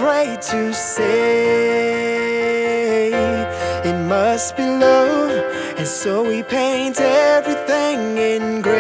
afraid to say it must be love, and so we paint everything in gray.